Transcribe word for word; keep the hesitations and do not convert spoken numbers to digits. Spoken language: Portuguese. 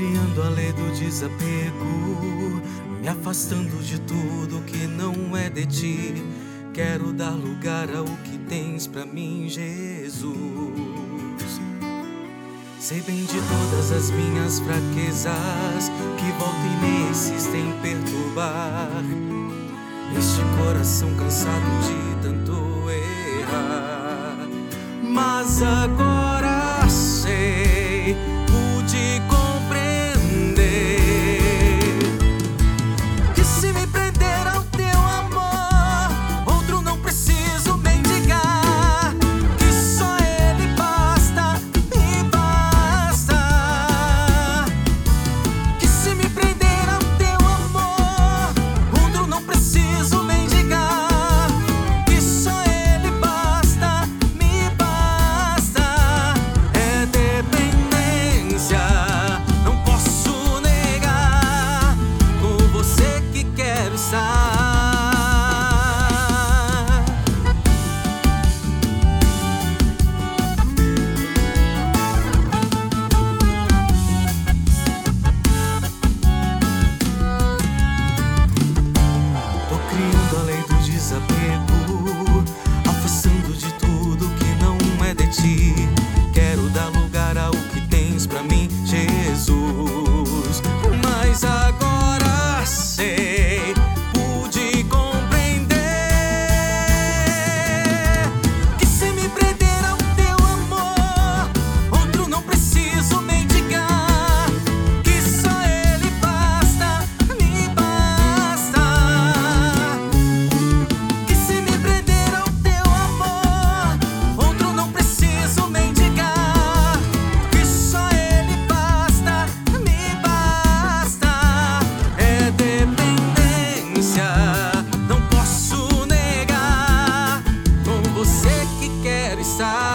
criando a lei do desapego, me afastando de tudo que não é de ti. Quero dar lugar ao que tens pra mim, Jesus. Sei bem de todas as minhas fraquezas que volta e meia insistem em perturbar este coração cansado de tanto errar. Mas agora sei, pude compreender que se me prender ao teu amor, outro não preciso mendigar, que só ele basta, me basta. Que se me prender ao teu amor, outro não preciso mendigar, que só ele basta, me basta. É dependência, não posso negar, com você que quero estar. Tô criando a lei do desapego, afastando de tudo que não é de ti. Quero dar lugar ao que tens pra mim, Jesus. Mas agora sei, pude compreender que se me prender ao teu amor, outro não preciso mendigar, que só ele basta, me basta. Que se me prender ao teu amor, outro não preciso mendigar, que só ele basta, me basta. É dependência, não posso negar, com você que quero estar.